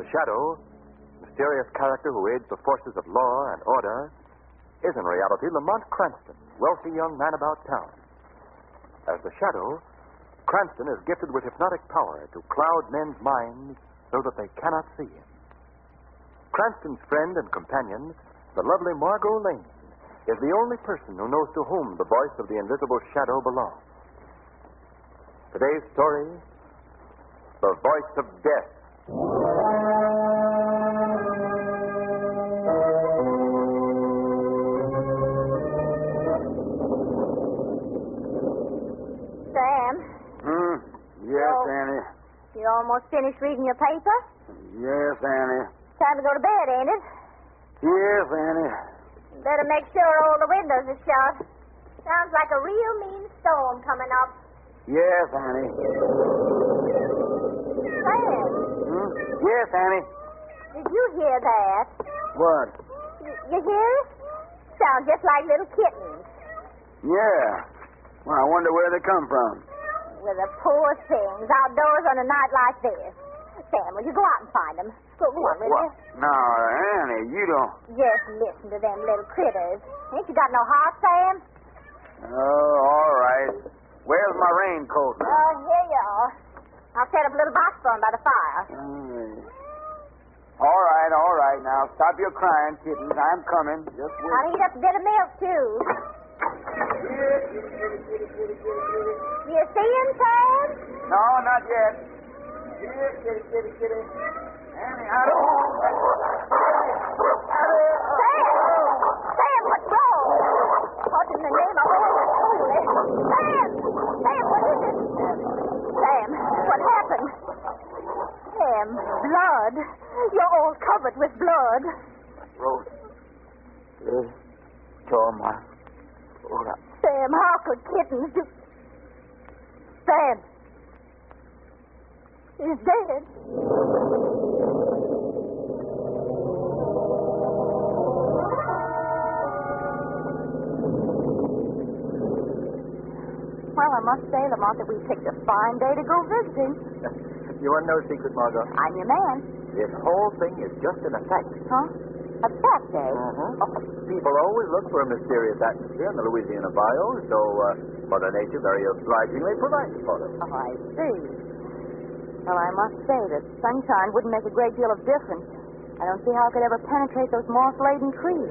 The Shadow, mysterious character who aids the forces of law and order, is in reality Lamont Cranston, wealthy young man about town. As the Shadow, Cranston is gifted with hypnotic power to cloud men's minds so that they cannot see him. Cranston's friend and companion, the lovely Margot Lane, is the only person who knows to whom the voice of the invisible Shadow belongs. Today's story, The Voice of Death. Sam? Yes, Annie. You almost finished reading your paper? Yes, Annie. Time to go to bed, ain't it? Yes, Annie. Better make sure all the windows are shut. Sounds like a real mean storm coming up. Yes, Annie. Sam, Yes, Annie. did you hear that? What? You hear it? Sounds just like little kittens. Yeah. Well, I wonder where they come from. Well, the poor things outdoors on a night like this. Sam, will you go out and find them? Go on, will you? No, Annie, you don't. Just listen to them little critters. Ain't you got no heart, Sam? Oh, all right. Where's my raincoat? Here you are. I'll set up a little box for 'em by the fire. All right. Now, stop your crying, kittens. I'm coming. Just wait. I'll heat up a bit of milk, too. You see him, Sam? No, not yet. Here, kitty. Annie, how do... Sam, what's wrong? What in the name of all that's holy? Sam, what is it? Sam, what happened? Sam, blood. You're all covered with blood. Rose. Tore my throat up. Sam, how could kittens do... Sam. He's dead. Well, I must say, Lamont, that we picked a fine day to go visiting. You want no secret, Margot? I'm your man. This whole thing is just an effect. Huh? A fat day? People always look for a mysterious atmosphere in the Louisiana bayou, so Mother Nature very obligingly provides for them. Oh, I see. Well, I must say that sunshine wouldn't make a great deal of difference. I don't see how it could ever penetrate those moss-laden trees.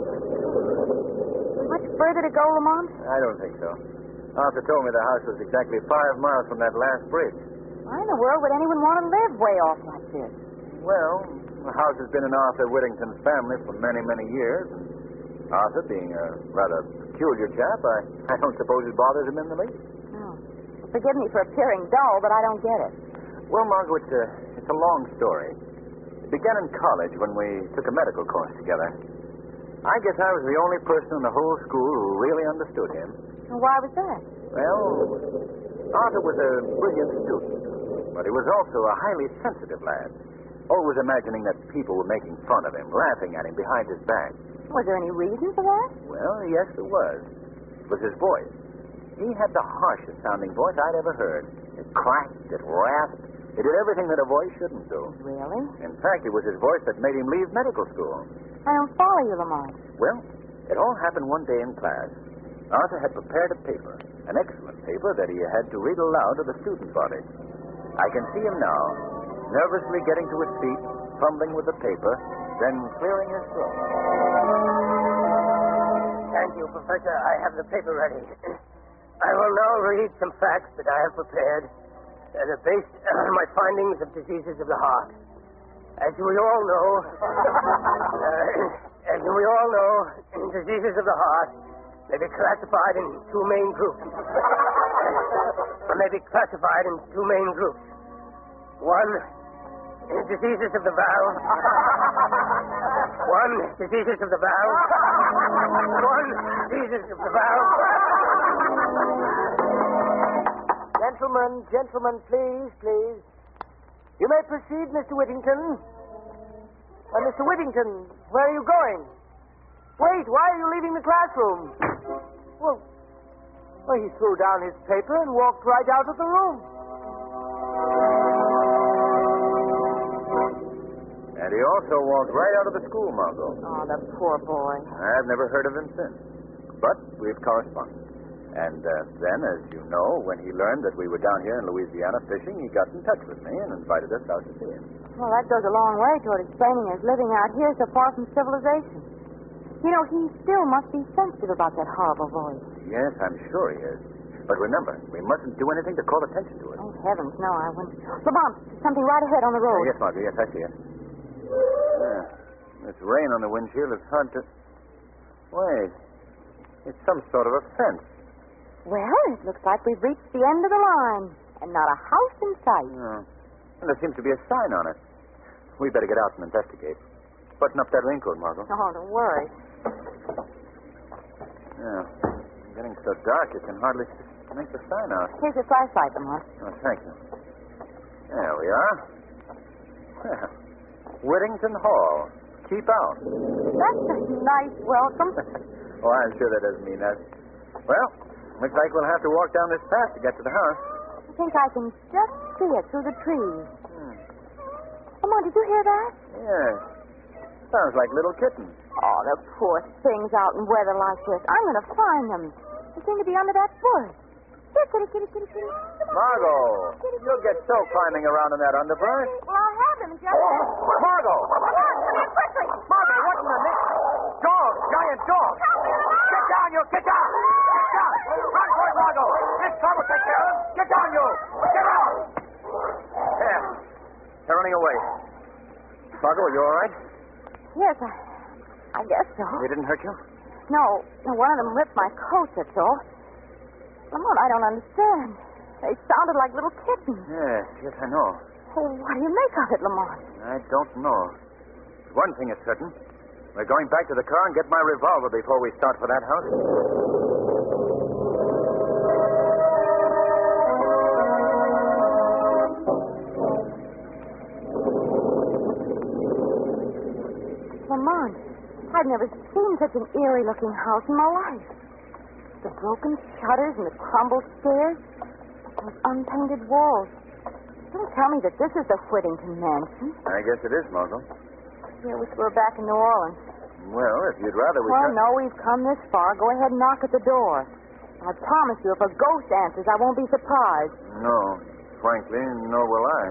Much further to go, Lamont? I don't think so. Arthur told me the house was exactly 5 miles from that last bridge. Why in the world would anyone want to live way off like this? Well, the house has been in Arthur Whittington's family for many, many years. And Arthur, being a rather peculiar chap, I don't suppose it bothers him in the least. Oh. Forgive me for appearing dull, but I don't get it. Well, Margot, it's a long story. It began in college when we took a medical course together. I guess I was the only person in the whole school who really understood him. And why was that? Well, Arthur was a brilliant student, but he was also a highly sensitive lad, always imagining that people were making fun of him, laughing at him behind his back. Was there any reason for that? Well, yes, there was. It was his voice. He had the harshest sounding voice I'd ever heard. It cracked, it rasped, it did everything that a voice shouldn't do. Really? In fact, it was his voice that made him leave medical school. I don't follow you, Lamont. Well, it all happened one day in class. Arthur had prepared a paper, an excellent paper that he had to read aloud to the student body. I can see him now, nervously getting to his feet, fumbling with the paper, then clearing his throat. Thank you, Professor. I have the paper ready. I will now read some facts that I have prepared that are based on my findings of diseases of the heart. As we all know, diseases of the heart may be classified in two main groups. One, diseases of the valve. Gentlemen, please. You may proceed, Mr. Whittington. Mr. Whittington, where are you going? Wait, why are you leaving the classroom? Well, he threw down his paper and walked right out of the room. also walked right out of the school, Margot. Oh, the poor boy. I've never heard of him since. But we've corresponded. And then, as you know, when he learned that we were down here in Louisiana fishing, he got in touch with me and invited us out to see him. Well, that goes a long way toward explaining his living out here so far from civilization. You know, he still must be sensitive about that horrible voice. Yes, I'm sure he is. But remember, we mustn't do anything to call attention to it. Oh, heavens, no, I wouldn't. Lamont, there's something right ahead on the road. Yes, Margot, yes, I see it. Yeah. This rain on the windshield is hard to... Wait. It's some sort of a fence. Well, it looks like we've reached the end of the line, and not a house in sight. Oh. And there seems to be a sign on it. We better get out and investigate. Button up that raincoat, Margot. Oh, don't worry. Yeah. It's getting so dark you can hardly make the sign out. Here's your flashlight, Lamont. Oh, thank you. There we are. Well, Whittington Hall. Keep out. That's a nice welcome. Oh, I'm sure that doesn't mean that. Well, looks like we'll have to walk down this path to get to the house. I think I can just see it through the trees. Lamont, did you hear that? Yes. Sounds like little kittens. Oh, the poor things out in weather like this. I'm going to find them. They seem to be under that bush. Here, kitty, kitty, kitty, kitty. Margot, you'll get so climbing around in that underbrush. Well, I'll have them just... Margot! Come here quickly. Margot, what in the name? Dog! Giant dog! Get down, you! Get down! Get down! Run for it, Margot! This car will take care of him! Get down, you! Get out! There. They're running away. Margot, are you all right? Yes, I guess so. They didn't hurt you? No, one of them ripped my coat, that's all. Lamont, I don't understand. They sounded like little kittens. Yes, I know. Oh, what do you make of it, Lamont? I don't know. One thing is certain. We're going back to the car and get my revolver before we start for that house. Lamont, I've never seen such an eerie-looking house in my life. The broken shutters and the crumbled stairs, those unpainted walls. Don't tell me that this is the Whittington mansion. I guess it is, Margot. I wish we were back in New Orleans. Well, if you'd rather we... Well, no, we've come this far. Go ahead and knock at the door. I promise you, if a ghost answers, I won't be surprised. No. Frankly, nor will I.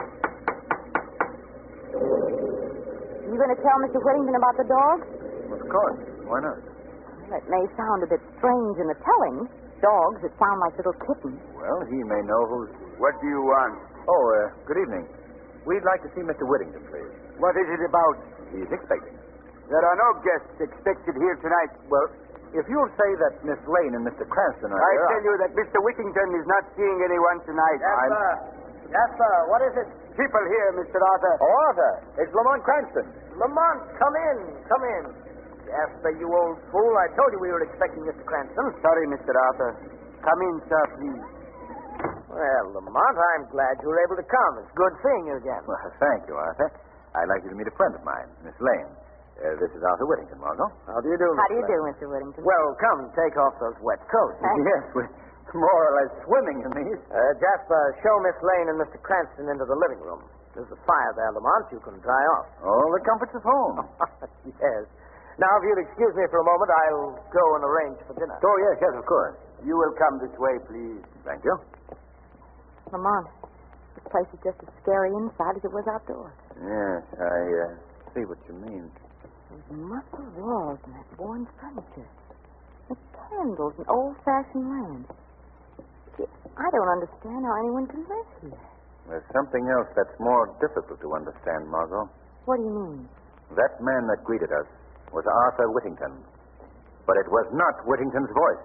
You going to tell Mr. Whittington about the dog? Of course. Why not? Well, it may sound a bit strange in the telling. Dogs that sound like little kittens. Well, he may know who's... What do you want? Oh, good evening. We'd like to see Mr. Whittington, please. What is it about? He's expecting. There are no guests expected here tonight. Well, if you'll say that Miss Lane and Mr. Cranston are I here... tell you that Mr. Whittington is not seeing anyone tonight. Jasper, what is it? People here, Mr. Arthur. Oh, Arthur. It's Lamont Cranston. Lamont, come in. Come in. Jasper, you old fool. I told you we were expecting Mr. Cranston. Sorry, Mr. Arthur. Come in, sir, please. Well, Lamont, I'm glad you were able to come. It's good seeing you again. Well, thank you, Arthur. I'd like you to meet a friend of mine, Miss Lane. This is Arthur Whittington, Margot. How do you do, How do you Mr. do, Lane? Mr. Whittington? Well, come, take off those wet coats. Yes, we're more or less swimming in these. Jasper, show Miss Lane and Mr. Cranston into the living room. There's a fire there, Lamont. You can dry off. All the comforts of home. Yes. Now, if you'll excuse me for a moment, I'll go and arrange for dinner. Oh, yes, of course. You will come this way, please. Thank you. Lamont, this place is just as scary inside as it was outdoors. Yes, I see what you mean. Those muscle walls and that worn furniture. The candles and old-fashioned lamps. Gee, I don't understand how anyone can live here. There's something else that's more difficult to understand, Margot. What do you mean? That man that greeted us was Arthur Whittington. But it was not Whittington's voice.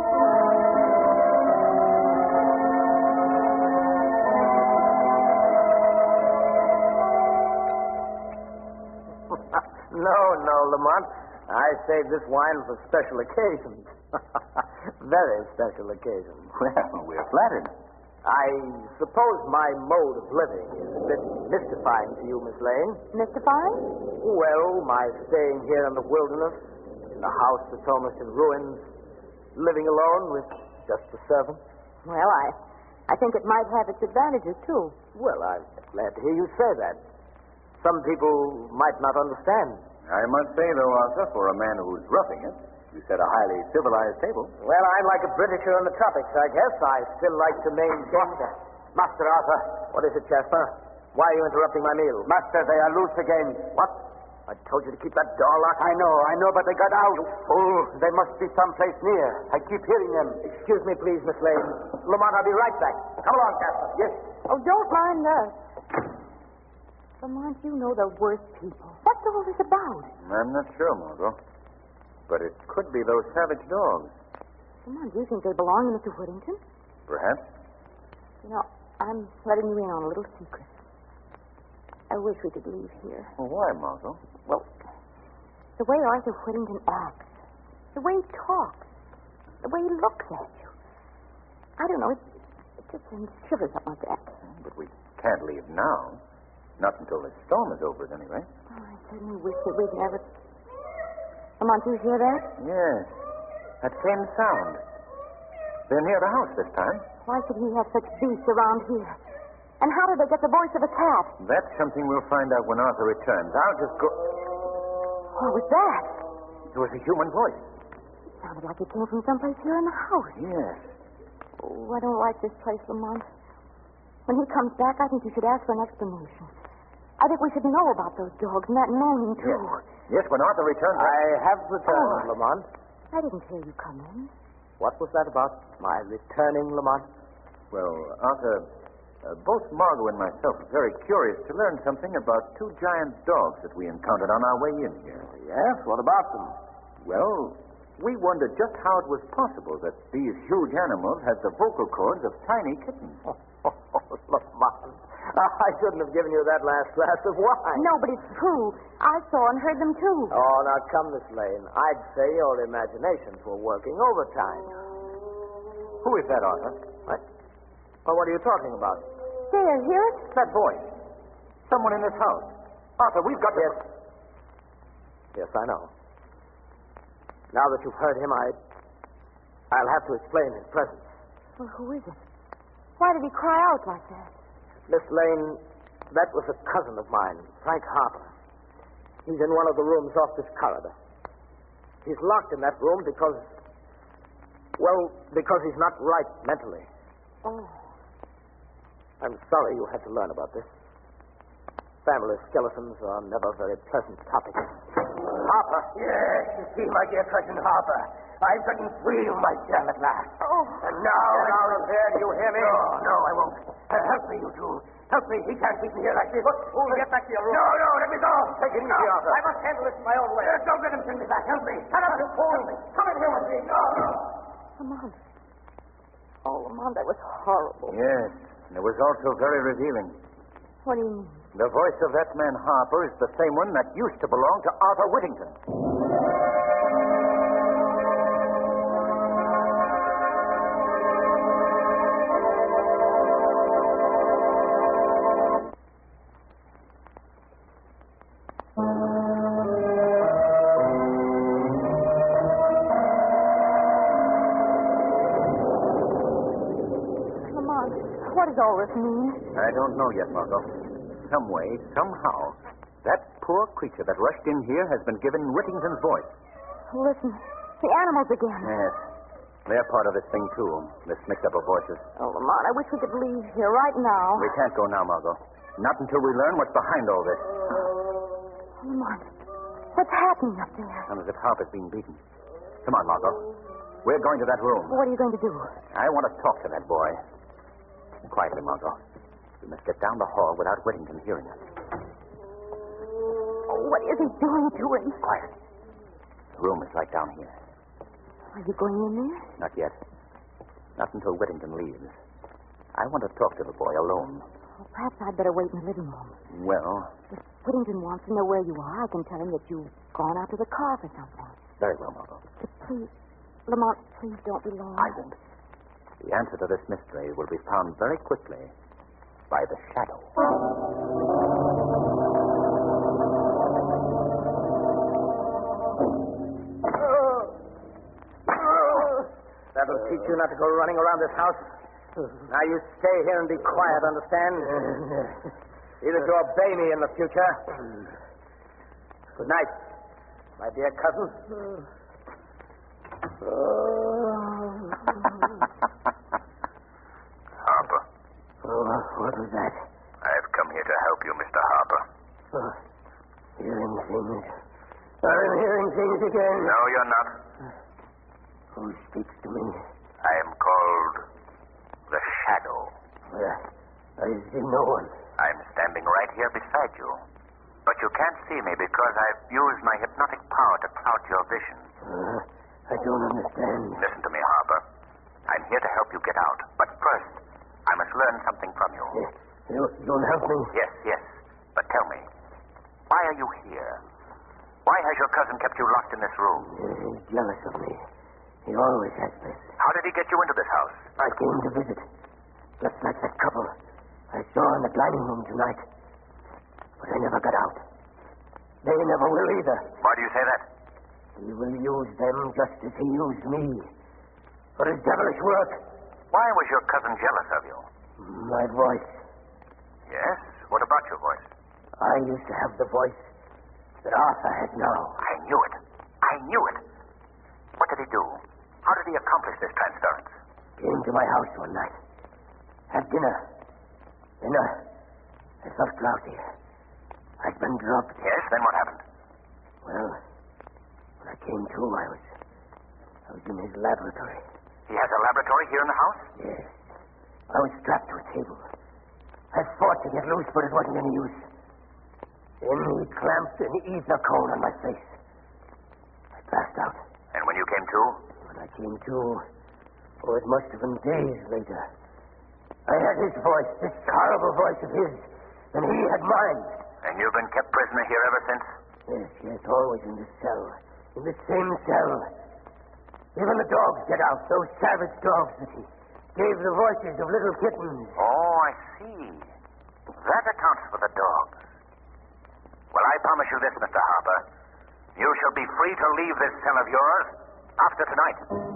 No, Lamont. I saved this wine for special occasions. Very special occasions. Well, we're flattered. I suppose my mode of living is a bit mystifying to you, Miss Lane. Mystifying? Well, my staying here in the wilderness, in a house that's almost in ruins, living alone with just the servants. Well, I think it might have its advantages, too. Well, I'm glad to hear you say that. Some people might not understand. I must say, though, Arthur, for a man who's roughing it, you set a highly civilized table. Well, I'm like a Britisher in the tropics, I guess. I still like to maintain... Master Arthur. What is it, Jasper? Why are you interrupting my meal? Master, they are loose again. What? I told you to keep that door locked. I know, but they got out. Fool, they must be someplace near. I keep hearing them. Excuse me, please, Miss Lane. Lamont, I'll be right back. Come along, Jasper. Yes. Oh, don't mind us. Lamont, you know the worst people. What's all this about? I'm not sure, Margot. But it could be those savage dogs. Lamont, do you think they belong to Mr. Whittington? Perhaps. You know, I'm letting you in on a little secret. I wish we could leave here. Well, why, Margot? Well, the way Arthur Whittington acts, the way he talks, the way he looks at you. I don't know, it just sends shivers up my back. But we can't leave now. Not until this storm is over, at any rate. Oh, I certainly wish that we'd never... Lamont, do you hear that? Yes. That same sound. They're near the house this time. Why should he have such beasts around here? And how did they get the voice of a cat? That's something we'll find out when Arthur returns. I'll just go... What was that? It was a human voice. It sounded like it came from someplace here in the house. Yes. Oh, I don't like this place, Lamont. When he comes back, I think you should ask for an explanation. I think we should know about those dogs and that moaning, too. Yes, when Arthur returns... I have returned, Lamont. I didn't hear you come in. What was that about, my returning, Lamont? Well, Arthur, both Margot and myself are very curious to learn something about two giant dogs that we encountered on our way in here. Yes, what about them? Well, we wondered just how it was possible that these huge animals had the vocal cords of tiny kittens. Lamont, I shouldn't have given you that last glass of wine. No, but it's true. I saw and heard them, too. Oh, now come, Miss Lane. I'd say your imaginations were working overtime. Who is that, Arthur? What? Well, what are you talking about? There, hear it? That voice. Someone in this house. Arthur, we've got to... Yes, I know. Now that you've heard him, I'll have to explain his presence. Well, who is it? Why did he cry out like that? Miss Lane, that was a cousin of mine, Frank Harper. He's in one of the rooms off this corridor. He's locked in that room because he's not right mentally. Oh. I'm sorry you had to learn about this. Family skeletons are never very pleasant topics. Harper. Yes, you see, my dear cousin Harper. I've gotten free of my jam at last. Oh. And now, do you hear me? No, I won't. Help me, you two. Help me. He can't keep me here like this. Get back to your room. No, let me go. Take it easy, Arthur. I must handle this my own way. Don't let him send me back. Help me. Shut up, you fool. Come in here with me. No. Lamont. Oh, Lamont, that was horrible. Yes, and it was also very revealing. What do you mean? The voice of that man Harper is the same one that used to belong to Arthur Whittington. Lamont, what does all this mean? I don't know yet, Margot. Some way, somehow, that poor creature that rushed in here has been given Whittington's voice. Listen, the animals again. Yes. They're part of this thing, too. This mix-up of voices. Oh, Lamont, I wish we could leave here right now. We can't go now, Margot. Not until we learn what's behind all this. Lamont, what's happening up there? Sounds as if Harper's being beaten. Come on, Margot. We're going to that room. What are you going to do? I want to talk to that boy. Quietly, Margot. We must get down the hall without Whittington hearing us. Oh, what is he doing to him? Quiet. The room is right down here. Are you going in there? Not yet. Not until Whittington leaves. I want to talk to the boy alone. Oh, perhaps I'd better wait in the living room. Well, If Whittington wants to know where you are, I can tell him that you've gone out to the car for something. very well, Margot. But please, Lamont, please don't be long. I won't. The answer to this mystery will be found very quickly by the shadow. That'll teach you not to go running around this house. Now you stay here and be quiet, understand? See that you obey me in the future. Good night, my dear cousin. Harper. What was that? I've come here to help you, Mr. Harper. Hearing things. I'm hearing things again. No, you're not. Who speaks to me? I am called the Shadow. I see no one. I'm standing right here beside you. But you can't see me because I've used my hypnotic power to cloud your vision. I don't understand. Listen to me, Harper. I'm here to help you get out. But first, I must learn something from you. You'll help me? Yes. But tell me, why are you here? Why has your cousin kept you locked in this room? He's jealous of me. He always has been. How did he get you into this house? I came to visit. Just like that couple I saw in the dining room tonight. But I never got out. They never will either. Why do you say that? He will use them just as he used me. For his devilish work. Why was your cousin jealous of you? My voice. Yes? What about your voice? I used to have the voice that Arthur has now. I knew it. What did he do? How did he accomplish this transference? Came to my house one night. Had dinner. I felt drowsy. I'd been drugged. Yes, then what happened? Well, when I came to, I was in his laboratory. He has a laboratory here in the house? Yes. I was strapped to a table. I fought to get loose, but it wasn't any use. Then he clamped an ether cone on my face. I passed out. And when you came to? When I came to, it must have been days later. I had his voice, this horrible voice of his, and he had mine. And you've been kept prisoner here ever since? Yes, always in this cell. In the same cell. Even the dogs get out, those savage dogs that he gave the voices of little kittens. Oh, I see. That accounts for the dogs. Well, I promise you this, Mr. Harper. You shall be free to leave this cell of yours after tonight.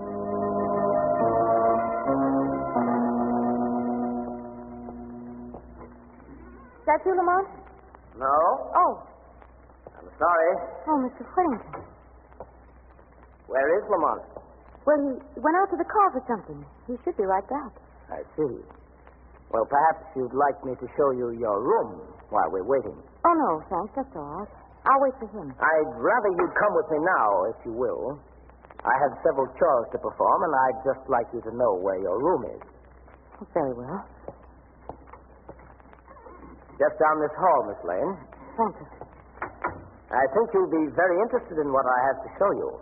Is that you, Lamont? No? Oh. I'm sorry. Oh, Mr. Whittington. Where is Lamont? Well, he went out to the car for something. He should be right back. I see. Well, perhaps you'd like me to show you your room while we're waiting. Oh, no, thanks. That's all right. I'll wait for him. I'd rather you'd come with me now, if you will. I have several chores to perform, and I'd just like you to know where your room is. Oh, very well. Just down this hall, Miss Lane. Thank you. I think you'll be very interested in what I have to show you.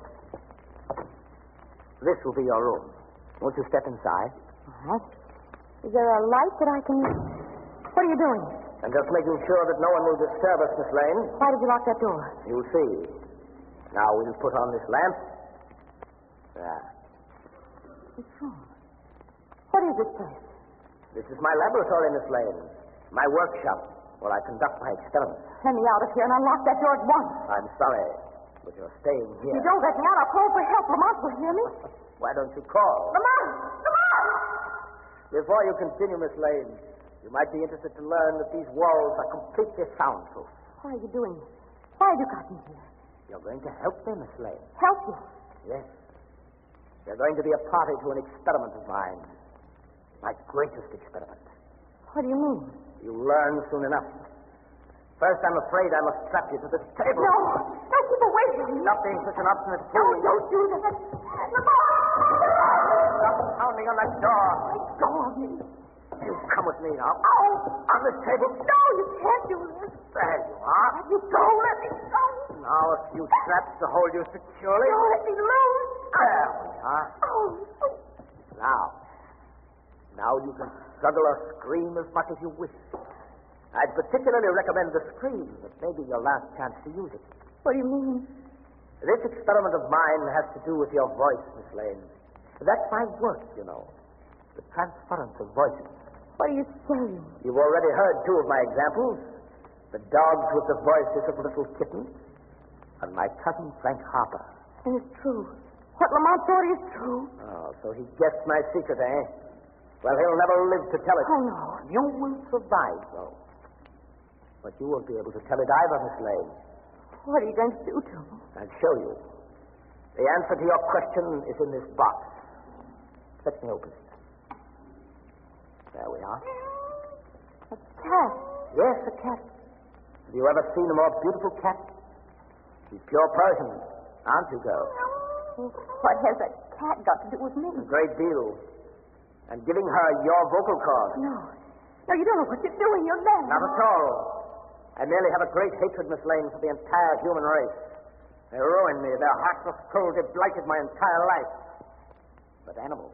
This will be your room. Won't you step inside? All right. Is there a light that I can... What are you doing? I'm just making sure that no one will disturb us, Miss Lane. Why did you lock that door? You'll see. Now we'll put on this lamp. There. What's wrong? What is this place? This is my laboratory, Miss Lane. My workshop, where I conduct my experiments. Let me out of here and unlock that door at once. I'm sorry, but you're staying here. If you don't let me out, I'll call for help. Lamont will hear me. Why don't you call? Lamont! Lamont! Before you continue, Miss Lane, you might be interested to learn that these walls are completely soundproof. What are you doing? Why have you got me here? You're going to help me, Miss Lane. Help you? Yes. You're going to be a party to an experiment of mine. My greatest experiment. What do you mean? You'll learn soon enough. First, I'm afraid I must strap you to this table. No! No, keep away from me! Stop being such an obstinate No, fool. don't do that! Lamont! Stop pounding on that door. Let go of me. You come with me now. Oh! On this table. No, you can't do this. There you are. Let me go. Let me go. Now a few straps to hold you securely. No, let me loose. There we are. Oh. Now you can struggle or scream as much as you wish. I'd particularly recommend the scream. It may be your last chance to use it. What do you mean? This experiment of mine has to do with your voice, Miss Lane. That's my work, you know. The transference of voices. What are you saying? You've already heard two of my examples. The dogs with the voices of little kittens. And my cousin Frank Harper. And it's true. What Lamont thought is true. Oh, so he guessed my secret, eh? Well, he'll never live to tell it. I know. You will survive, though. But you won't be able to tell it either, Miss Lane. What are you going to do to me? I'll show you. The answer to your question is in this box. Let me open it. There we are. A cat. Yes, a cat. Have you ever seen a more beautiful cat? She's pure Persian, aren't you, girl? What has a cat got to do with me? A great deal. And giving her your vocal cords. No. No, you don't know what you're doing. You're mad. Not at all. I merely have a great hatred, Miss Lane, for the entire human race. They ruined me. Their heartless cruelty blighted my entire life. But animals,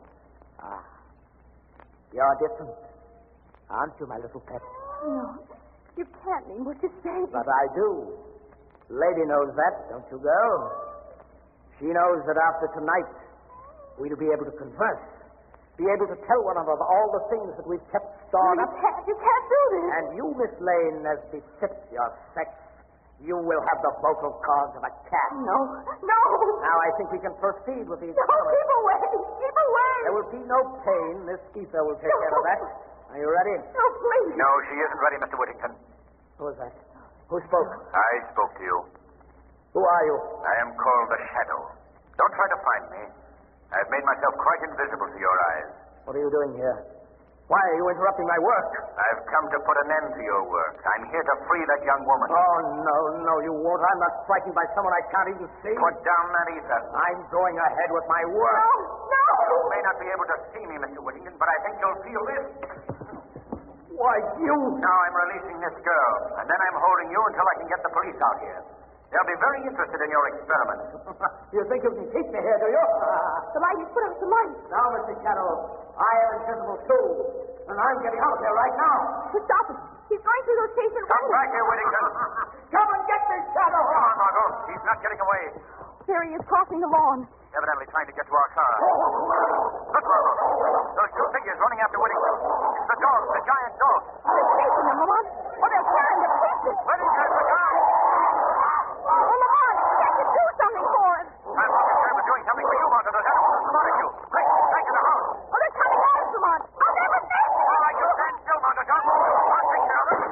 you're different. Aren't you, my little pet? No, you can't mean what you say. But I do. Lady knows that, don't you, girl? She knows that after tonight, we'll be able to converse. Be able to tell one another all the things that we've kept stored up. You can't do this. And you, Miss Lane, as befits your sex, you will have the vocal cords of a cat. No. Now I think we can proceed with these. No, keep away. Keep away. There will be no pain. This ether will take care of that. Are you ready? No, please. No, she isn't ready, Mr. Whittington. Who is that? Who spoke? I spoke to you. Who are you? I am called the Shadow. Don't try to find me. I've made myself quite invisible to your eyes. What are you doing here? Why are you interrupting my work? I've come to put an end to your work. I'm here to free that young woman. Oh, no, you won't. I'm not frightened by someone I can't even see. Put down that ether. I'm going ahead with my work. No. You may not be able to see me, Mr. Whittington, but I think you'll feel this. Why, you... Now I'm releasing this girl, and then I'm holding you until I can get the police out here. They'll be very interested in your experiment. You think you can keep me here, do you? The light. You put out the light. Now, Mr. Shadow, I am invisible, too. And I'm getting out of here right now. Stop it. He's going through those station Come windows. back here, Whittington. Come and get me, Shadow. Come on, Margot. He's not getting away. There he is, crossing the lawn. Evidently trying to get to our car. Look, Margot. Those two figures running after Whittington. It's the dog, the giant dog. They're chasing him, Lamont. Oh, they're tearing to pieces. Whittington, the guy. Oh, Lamont, you have to do something for him. I'm not concerned with doing something for you, Margot. There's animals to monitor you. Quick, back in the house. Oh, they're coming at us, Lamont. I'll never say it. All right, you stand still, Margot. Don't move. I'll take care of them.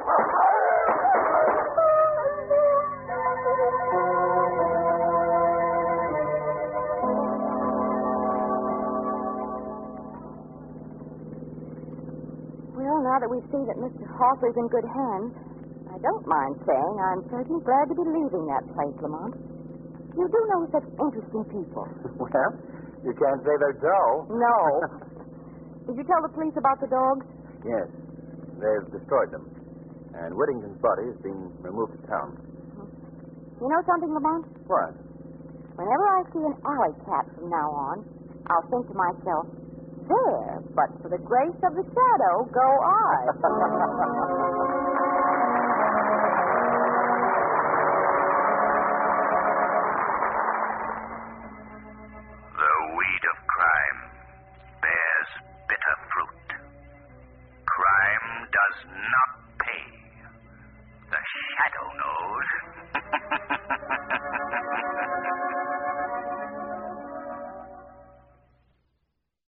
Well, now that we see that Mr. Harper's in good hands, I don't mind saying I'm certainly glad to be leaving that place, Lamont. You do know such interesting people. Well, you can't say they're dull. No. Did you tell the police about the dogs? Yes. They've destroyed them. And Whittington's body is being removed to town. You know something, Lamont? What? Whenever I see an alley cat from now on, I'll think to myself, there, but for the grace of the shadow, go I. The weed of crime bears bitter fruit. Crime does not pay. The shadow knows.